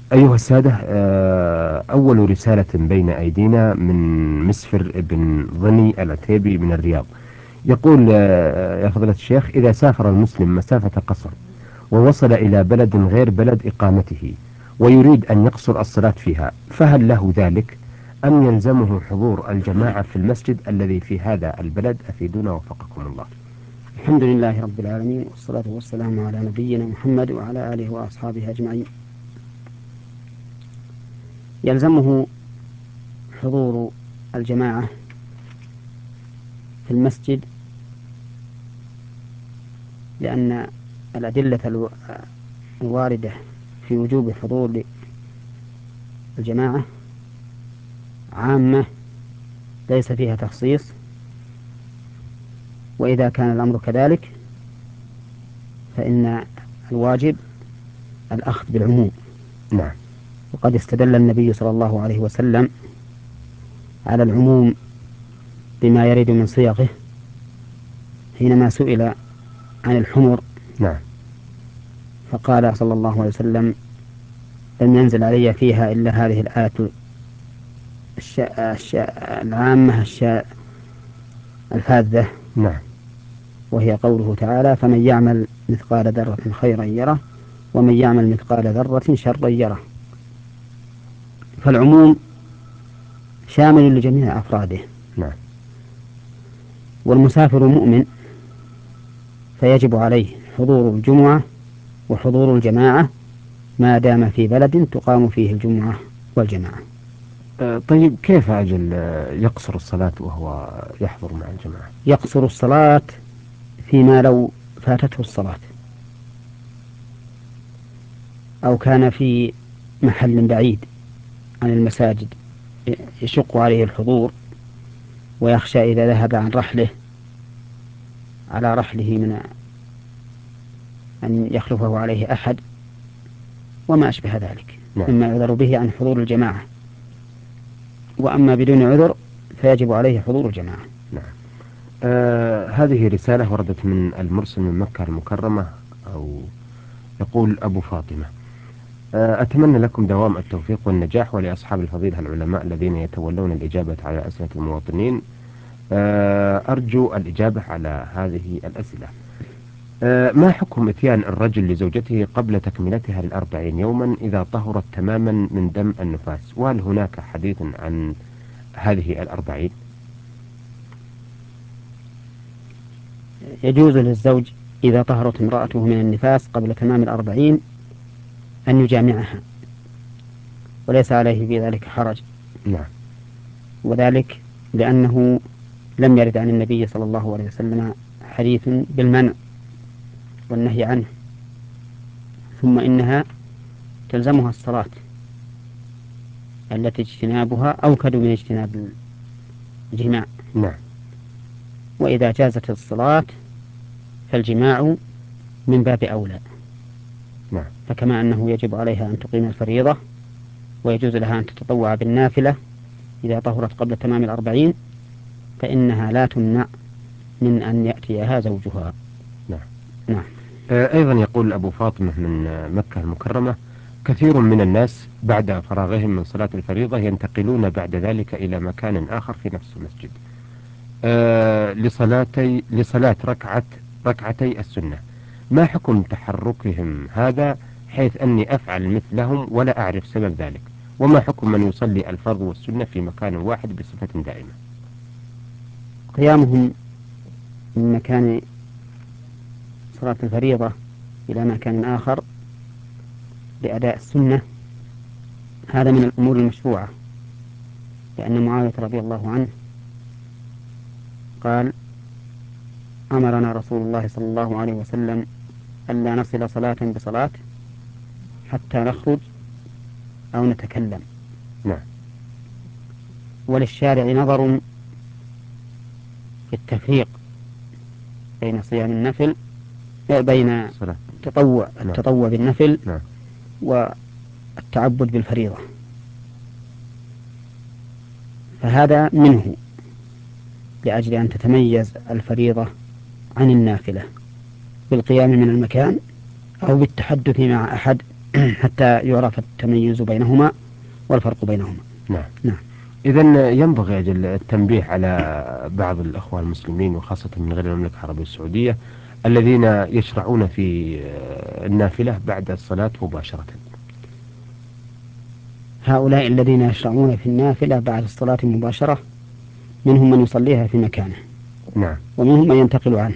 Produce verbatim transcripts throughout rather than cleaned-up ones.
أيها السادة، آه، أول رسالة بين أيدينا من مسفر بن ظني العتيبي من الرياض. يقول: آه، يا فضيلة الشيخ، إذا سافر المسلم مسافة قصر ووصل إلى بلد غير بلد إقامته ويريد أن يقصر الصلاة فيها، فهل له ذلك أم يلزمه حضور الجماعة في المسجد الذي في هذا البلد؟ أفيدونا وفقكم الله. الحمد لله رب العالمين، والصلاة والسلام على نبينا محمد وعلى آله وأصحابه أجمعين. يلزمه حضور الجماعة في المسجد، لأن الأدلة الواردة في وجوب حضور الجماعة عامة ليس فيها تخصيص، وإذا كان الأمر كذلك فإن الواجب الأخذ بالعموم. نعم. وقد استدل النبي صلى الله عليه وسلم على العموم بما يرد من صيغه حينما سئل عن الحمر، نعم. فقال صلى الله عليه وسلم: لم ينزل علي فيها إلا هذه الآية الشاء الشاء العامة الشاء الفاذة، نعم. وهي قوله تعالى: فمن يعمل مثقال ذرة خيرا يره ومن يعمل مثقال ذرة شرا يره. فالعموم شامل لجميع أفراده. نعم. والمسافر مؤمن فيجب عليه حضور الجمعة وحضور الجماعة ما دام في بلد تقام فيه الجمعة والجماعة. آه، طيب، كيف أجل آه، يقصر الصلاة وهو يحضر مع الجماعة؟ يقصر الصلاة فيما لو فاتته الصلاة أو كان في محل بعيد عن المساجد يشق عليه الحضور، ويخشى إذا ذهب عن رحله على رحله من أن يخلفه عليه أحد وما أشبه ذلك، نعم. مما يعذر به عن حضور الجماعة. وأما بدون عذر فيجب عليه حضور الجماعة. نعم. آه هذه رسالة وردت من المرسل من مكة المكرمة، أو يقول أبو فاطمة: آه أتمنى لكم دوام التوفيق والنجاح، ولأصحاب الفضيلة العلماء الذين يتولون الإجابة على أسئلة المواطنين. آه أرجو الإجابة على هذه الأسئلة. آه ما حكم إتيان الرجل لزوجته قبل تكملتها الأربعين يوما إذا طهرت تماما من دم النفاس؟ وهل هناك حديث عن هذه الأربعين؟ يجوز للزوج إذا طهرت امرأته من النفاس قبل تمام الأربعين أن يجامعها، وليس عليه في ذلك حرج، نعم. وذلك لأنه لم يرد عن النبي صلى الله عليه وسلم حديث بالمنع والنهي عنه. ثم إنها تلزمها الصلاة التي اجتنابها أوكد من اجتناب الجماع، نعم. وإذا جازت الصلاة فالجماع من باب أولى. نعم. فكما أنه يجب عليها أن تقيم الفريضة ويجوز لها أن تتطوع بالنافلة إذا طهرت قبل تمام الأربعين، فإنها لا تمنع من أن يأتيها زوجها. نعم. نعم. آه، أيضا يقول أبو فاطمة من آه، مكة المكرمة: كثير من الناس بعد فراغهم من صلاة الفريضة ينتقلون بعد ذلك إلى مكان آخر في نفس المسجد آه، لصلاتي لصلاة ركعة ركعتي السنة. ما حكم تحركهم هذا، حيث أني أفعل مثلهم ولا أعرف سبب ذلك؟ وما حكم من يصلي الفرض والسنة في مكان واحد بصفة دائمة؟ قيامهم من مكان صلاة الفريضة إلى مكان آخر لأداء السنة هذا من الأمور المشروعة، لأن معاوية رضي الله عنه قال: أمرنا رسول الله صلى الله عليه وسلم ألا نصل صلاة بصلاة حتى نخرج أو نتكلم. نعم. وللشارع نظر في التفريق بين صيام النفل بين صلاة. التطوع نعم. التطوع بالنفل نعم. والتعبد بالفريضة، فهذا منه لأجل أن تتميز الفريضة عن النافلة بالقيام من المكان أو بالتحدث مع أحد حتى يعرف التمييز بينهما والفرق بينهما. نعم. نعم. إذا ينبغي أجل التنبيه على بعض الأخوة المسلمين وخاصة من غير المملكة العربية السعودية الذين يشرعون في النافلة بعد الصلاة مباشرة. هؤلاء الذين يشرعون في النافلة بعد الصلاة مباشرة منهم من يصليها في مكانه، نعم. ومنهم من ينتقل عنه،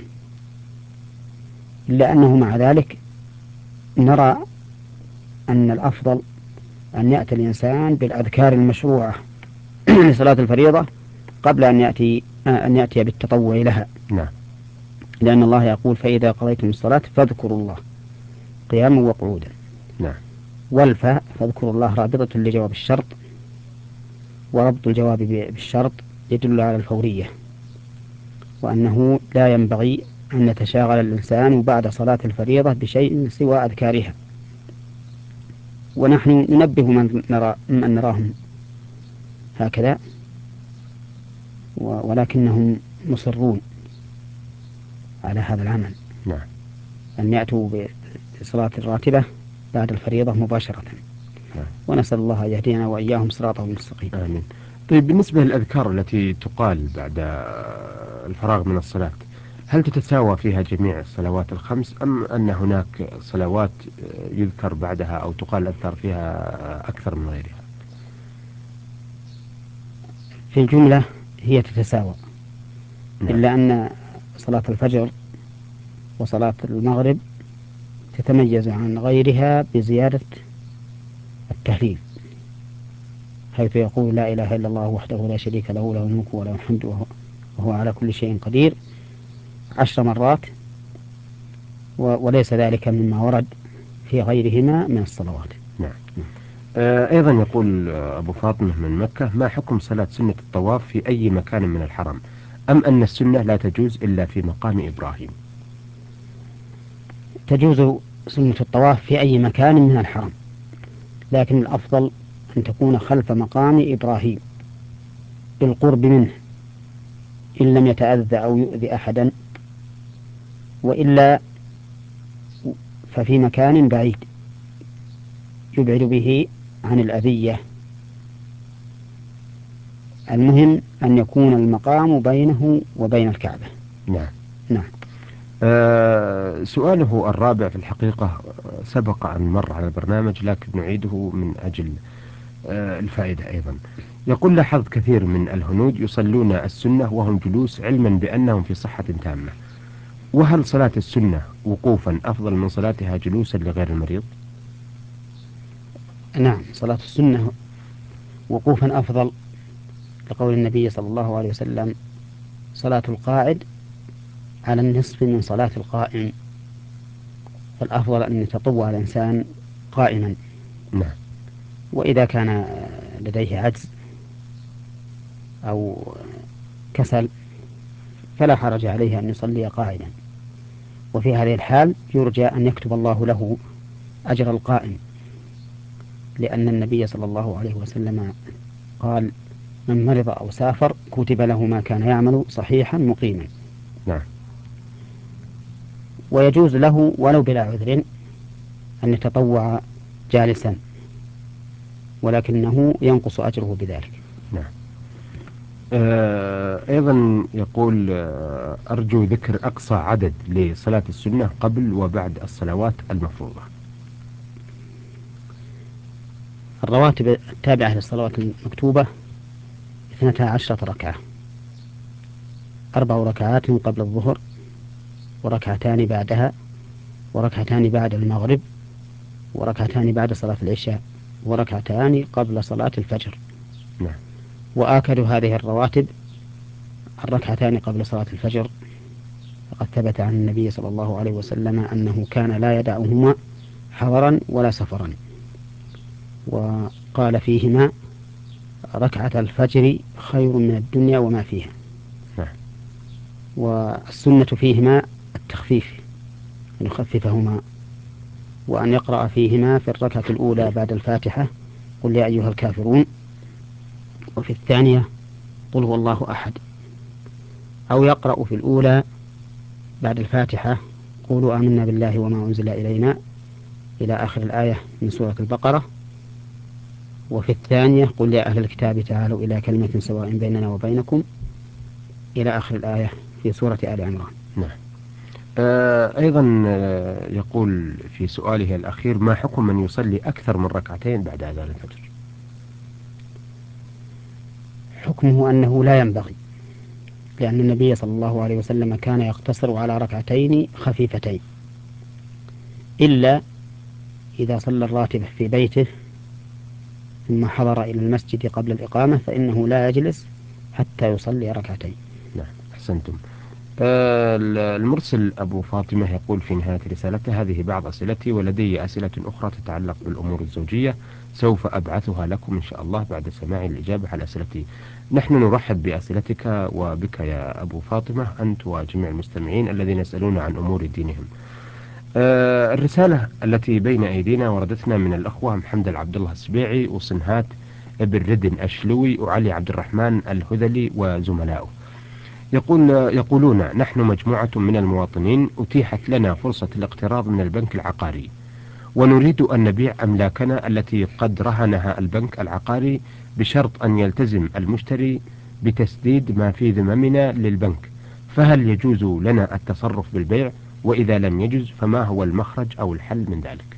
إلا أنه مع ذلك نرى أن الأفضل أن يأتي الإنسان بالأذكار المشروعة لصلاة الفريضة قبل أن يأتي أن يأتي بالتطوع لها. نعم. لأن الله يقول: فإذا قضيتم الصلاة فاذكروا الله قياما وقعودا. نعم. والفاء فاذكروا الله رابطة لجواب الشرط، وربط الجواب بالشرط يدل على الفورية، وأنه لا ينبغي أن يتشاغل الإنسان بعد صلاة الفريضة بشيء سوى أذكارها. ونحن ننبه من, نرى من نراهم هكذا، ولكنهم مصرون على هذا العمل. نعم. أن يأتوا بصلاة الراتبة بعد الفريضة مباشرة. نعم. ونسأل الله أن يهدينا وإياهم صراطه المستقيم. آمين. طيب، بالنسبة للأذكار التي تقال بعد الفراغ من الصلاة، هل تتساوى فيها جميع الصلوات الخمس أم أن هناك صلوات يذكر بعدها أو تقال الأذكار فيها أكثر من غيرها؟ في الجملة هي تتساوى. نعم. إلا أن صلاة الفجر وصلاة المغرب تتميز عن غيرها بزيادة التهليل، حيث يقول: لا إله إلا الله وحده لا شريك له، له الملك وله الحمد وهو, وهو على كل شيء قدير، عشر مرات، وليس ذلك مما ورد في غيرهما من الصلوات. نعم. آه، أيضا يقول أبو فاطمة من مكة: ما حكم صلاة سنة الطواف في أي مكان من الحرم، أم أن السنة لا تجوز إلا في مقام إبراهيم؟ تجوز سنة الطواف في أي مكان من الحرم، لكن الأفضل أن تكون خلف مقام إبراهيم بالقرب منه، إن لم يتأذى أو يؤذي أحدا، وإلا ففي مكان بعيد يبعد به عن الأذية. المهم أن يكون المقام بينه وبين الكعبة. نعم. نعم. آه سؤاله الرابع في الحقيقة سبق أن مر على البرنامج، لكن نعيده من أجل آه الفائدة أيضا. يقول: لاحظت كثير من الهنود يصلون السنة وهم جلوس، علما بأنهم في صحة تامة، وهل صلاة السنة وقوفا أفضل من صلاتها جلوسا لغير المريض؟ نعم، صلاة السنة وقوفا أفضل، لقول النبي صلى الله عليه وسلم: صلاة القاعد على النصف من صلاة القائم. فالأفضل أن يتطوع الإنسان قائما، نعم. وإذا كان لديه عجز أو كسل فلا حرج عليه أن يصلي قاعدا، وفي هذه الحال يرجى أن يكتب الله له أجر القائم، لأن النبي صلى الله عليه وسلم قال: من مرض أو سافر كتب له ما كان يعمل صحيحا مقيما. نعم. ويجوز له ولو بلا عذر أن يتطوع جالسا، ولكنه ينقص أجره بذلك. نعم. آه أيضا يقول: آه أرجو ذكر أقصى عدد لصلاة السنة قبل وبعد الصلوات المفروضة. الرواتب التابعة للصلوات المكتوبة اثنتا عشرة ركعة: أربع ركعات قبل الظهر، وركعتان بعدها، وركعتان بعد المغرب، وركعتان بعد صلاة العشاء، وركعتان قبل صلاة الفجر. نعم. وآكد هذه الرواتب الركعتان قبل صلاة الفجر، فقد ثبت عن النبي صلى الله عليه وسلم أنه كان لا يدعهما حضرا ولا سفرا، وقال فيهما: ركعة الفجر خير من الدنيا وما فيها. نعم. والسنة فيهما التخفيف، أن يخففهما، وأن يقرأ فيهما في الركعة الأولى بعد الفاتحة: قل يا أيها الكافرون، وفي الثانية: قل هو الله أحد، أو يقرأ في الأولى بعد الفاتحة: قولوا آمنا بالله وما أنزل إلينا إلى آخر الآية من سورة البقرة، وفي الثانية قل يا أهل الكتاب تعالوا إلى كلمة سواء بيننا وبينكم إلى آخر الآية في سورة آل عمران. نعم. آه أيضا آه يقول في سؤاله الأخير: ما حكم من يصلي أكثر من ركعتين بعد أذان الفجر؟ حكمه أنه لا ينبغي، لأن النبي صلى الله عليه وسلم كان يقتصر على ركعتين خفيفتين، إلا إذا صلى الراتب في بيته ثم حضر إلى المسجد قبل الإقامة فإنه لا يجلس حتى يصلي ركعتين. نعم، أحسنتم. آه المرسل أبو فاطمة يقول في نهاية رسالته: هذه بعض أسئلتي، ولدي أسئلة أخرى تتعلق بالأمور الزوجية، سوف أبعثها لكم إن شاء الله بعد سماع الإجابة على أسئلتي. نحن نرحب بأسئلتك وبك يا أبو فاطمة، أنت وجميع المستمعين الذين يسألون عن أمور دينهم. آه الرسالة التي بين أيدينا وردتنا من الأخوة محمد عبد الله السبيعي وصنهات ابن ردن الشلوي وعلي عبد الرحمن الهذلي وزملائه. يقول يقولون: نحن مجموعة من المواطنين أتيحت لنا فرصة الاقتراض من البنك العقاري، ونريد أن نبيع أملاكنا التي قد رهنها البنك العقاري بشرط أن يلتزم المشتري بتسديد ما في ذممنا للبنك، فهل يجوز لنا التصرف بالبيع؟ وإذا لم يجوز فما هو المخرج أو الحل من ذلك؟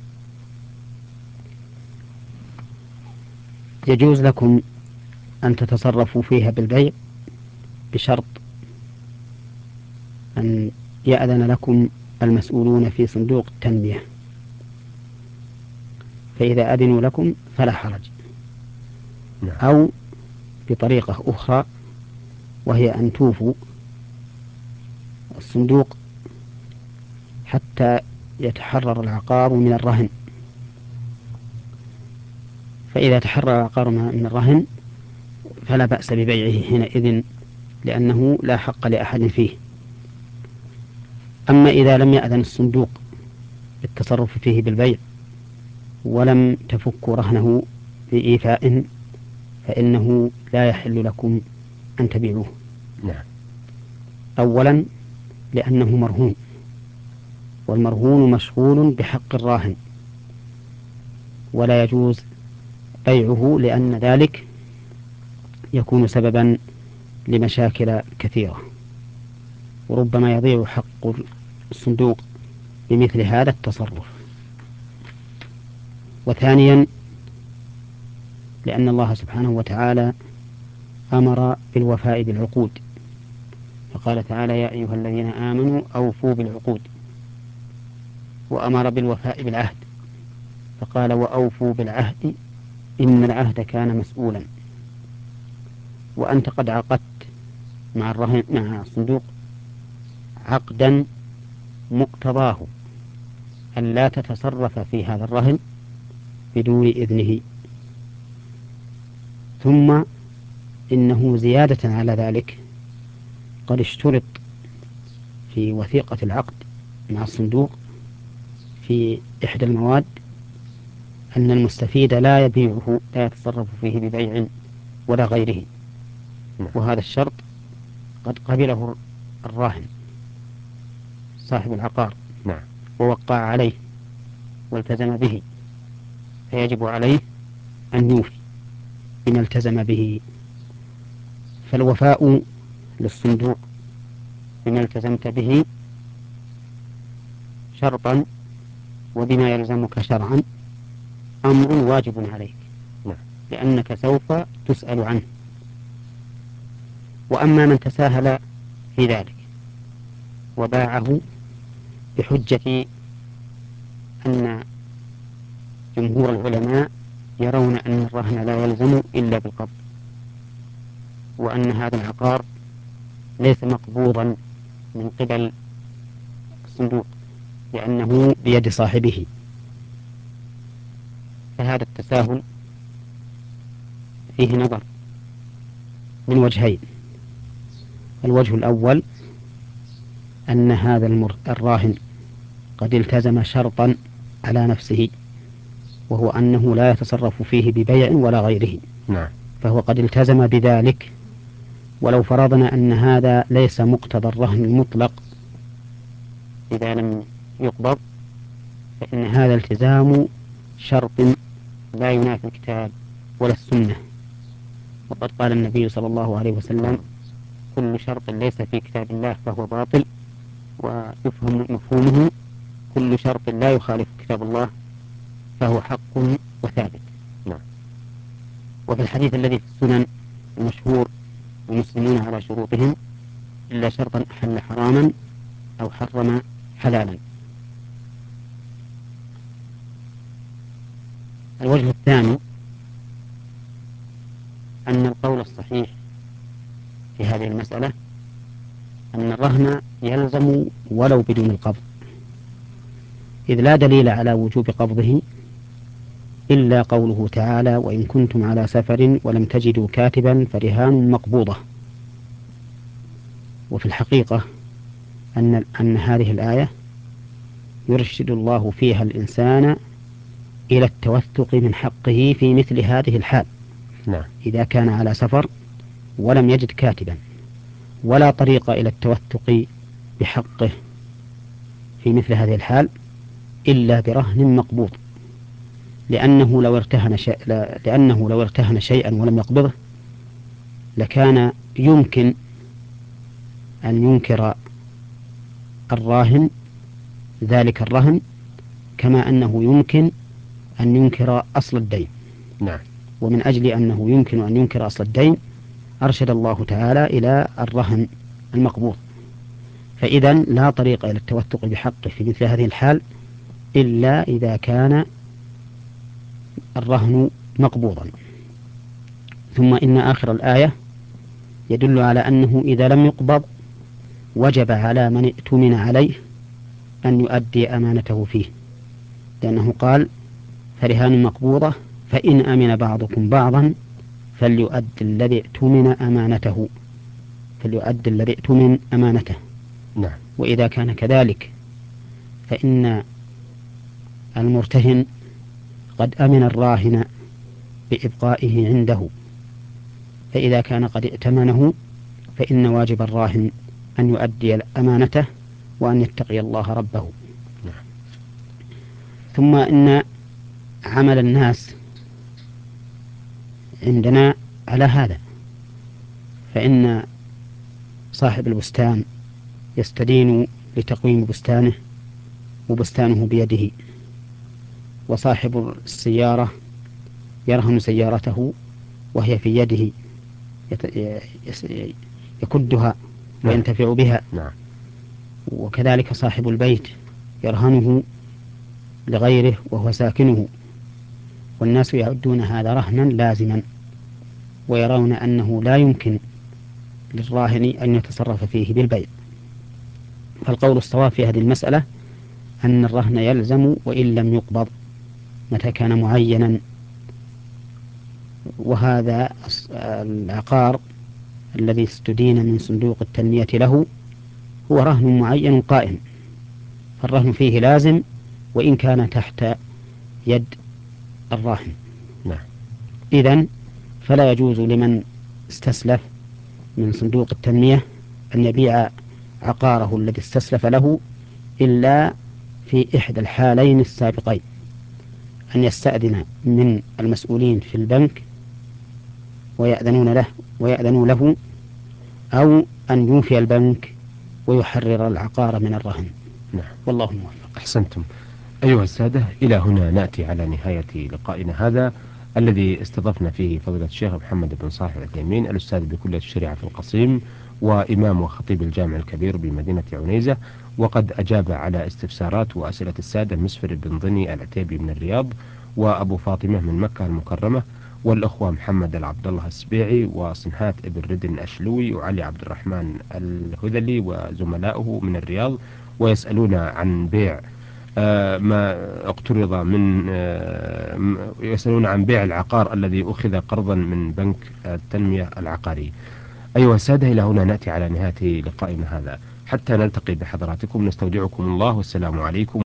يجوز لكم أن تتصرفوا فيها بالبيع بشرط أن يأذن لكم المسؤولون في صندوق التنمية، فإذا أذنوا لكم فلا حرج. نعم. أو بطريقة أخرى، وهي أن توفوا الصندوق حتى يتحرر العقار من الرهن، فإذا تحرر العقار من الرهن فلا بأس ببيعه حينئذ، لأنه لا حق لأحد فيه. أما إذا لم يأذن الصندوق بالتصرف فيه بالبيع ولم تفكوا رهنه بإيفاء فإنه لا يحل لكم أن تبيعوه. نعم. أولا لأنه مرهون، والمرهون مشغول بحق الراهن، ولا يجوز بيعه لأن ذلك يكون سببا لمشاكل كثيرة، وربما يضيع حق الصندوق بمثل هذا التصرف. وثانيا لأن الله سبحانه وتعالى أمر بالوفاء بالعقود، فقال تعالى: يا أيها الذين آمنوا أوفوا بالعقود، وأمر بالوفاء بالعهد فقال: وأوفوا بالعهد إن العهد كان مسؤولا. وأنت قد عقدت مع الرهن مع الصندوق عقدا مقتضاه أن لا تتصرف في هذا الرهن بدون إذنه، ثم إنه زيادة على ذلك قد اشترط في وثيقة العقد مع الصندوق في إحدى المواد أن المستفيد لا يبيعه لا يتصرف فيه ببيع ولا غيره، وهذا الشرط قد قبله الراهن صاحب العقار نعم. ووقع عليه والتزم به، فيجب عليه أن يوفي بما التزم به. فالوفاء للصندوق بما التزمت به شرطا وبما يلزمك شرعا أمر واجب عليك، لأنك سوف تسأل عنه. وأما من تساهل في ذلك وباعه بحجة أن جمهور العلماء يرون أن الرهن لا يلزم إلا بالقبض، وأن هذا العقار ليس مقبوضا من قبل الصندوق لأنه بيد صاحبه، فهذا التساهل فيه نظر من وجهين. الوجه الأول أن هذا الراهن قد التزم شرطا على نفسه، وهو أنه لا يتصرف فيه ببيع ولا غيره. نعم. فهو قد التزم بذلك، ولو فرضنا أن هذا ليس مقتضى الرهن المطلق إذا لم يقبض، فإن هذا التزام شرط لا ينافي الكتاب ولا السنة. وقد قال النبي صلى الله عليه وسلم: كل شرط ليس في كتاب الله فهو باطل. ويفهم مفهومه: كل شرط لا يخالف كتاب الله فهو حق وثابت. نعم. وفي الحديث الذي في السنن المشهور: المسلمون على شروطهم إلا شرطا أحل حراما أو حرم حلالا. الوجه الثاني أن القول الصحيح في هذه المسألة أن الرهن يلزم ولو بدون القبض، إذ لا دليل على وجوب قبضه إلا قوله تعالى: وإن كنتم على سفر ولم تجدوا كاتبا فرهان مقبوضة. وفي الحقيقة أن أن هذه الآية يرشد الله فيها الإنسان إلى التوثق من حقه في مثل هذه الحال. نعم. إذا كان على سفر ولم يجد كاتبا، ولا طريق إلى التوثق بحقه في مثل هذه الحال إلا برهن مقبوض، لأنه لو ارتهن شيء لأنه لو ارتهن شيئا ولم يقبضه لكان يمكن أن ينكر الراهن ذلك الرهن، كما أنه يمكن أن ينكر أصل الدين. نعم. ومن أجل أنه يمكن أن ينكر أصل الدين أرشد الله تعالى إلى الرهن المقبوض. فإذا لا طريق إلى التوثق بحقه في مثل هذه الحال إلا إذا كان الرهن مقبوضا. ثم إن آخر الآية يدل على أنه إذا لم يقبض وجب على من ائتمن عليه أن يؤدي أمانته فيه، لأنه قال: فرهان مقبوضة فإن أمن بعضكم بعضا فليؤد الذي ائتمن أمانته فليؤد الذي ائتمن أمانته. نعم. وإذا كان كذلك فإن المرتهن قد أمن الراهن بإبقائه عنده، فإذا كان قد ائتمنه فإن واجب الراهن أن يؤدي أمانته وأن يتقي الله ربه. نعم. ثم إن عمل الناس عندنا على هذا، فإن صاحب البستان يستدين لتقويم بستانه وبستانه بيده، وصاحب السيارة يرهن سيارته وهي في يده يكدها وينتفع بها. نعم. وكذلك صاحب البيت يرهنه لغيره وهو ساكنه، والناس يعدون هذا رهنا لازما، ويرون أنه لا يمكن للراهن أن يتصرف فيه بالبيع. فالقول الصواب في هذه المسألة أن الرهن يلزم وإن لم يقبض متى كان معينا. وهذا العقار الذي استدين من صندوق التنمية له هو رهن معين قائم، فالرهن فيه لازم وإن كان تحت يد الراهن. نعم. إذن فلا يجوز لمن استسلف من صندوق التنمية أن يبيع عقاره الذي استسلف له إلا في إحدى الحالين السابقين: أن يستأذن من المسؤولين في البنك ويأذنون له ويأذنوا له، أو أن يوفي البنك ويحرر العقار من الرهن. نعم. والله موفق. أحسنتم. أيها السادة، إلى هنا نأتي على نهاية لقائنا هذا الذي استضفنا فيه فضيلة الشيخ محمد بن صالح العثيمين، الأستاذ بكلية الشريعة في القصيم وإمام وخطيب الجامع الكبير بمدينة عنيزة، وقد أجاب على استفسارات وأسئلة السادة مسفر بن ضني العتيبي من الرياض، وأبو فاطمة من مكة المكرمة، والأخوة محمد العبد الله السبيعي وصنهات ابن ردن الأشلوي وعلي عبد الرحمن الهذلي وزملائه من الرياض، ويسألون عن بيع آه ما اقترض من آه يسألون عن بيع العقار الذي أخذ قرضا من بنك التنمية العقارية. أيها السادة، إلى هنا نأتي على نهاية لقائنا هذا، حتى نلتقي بحضراتكم نستودعكم الله، والسلام عليكم.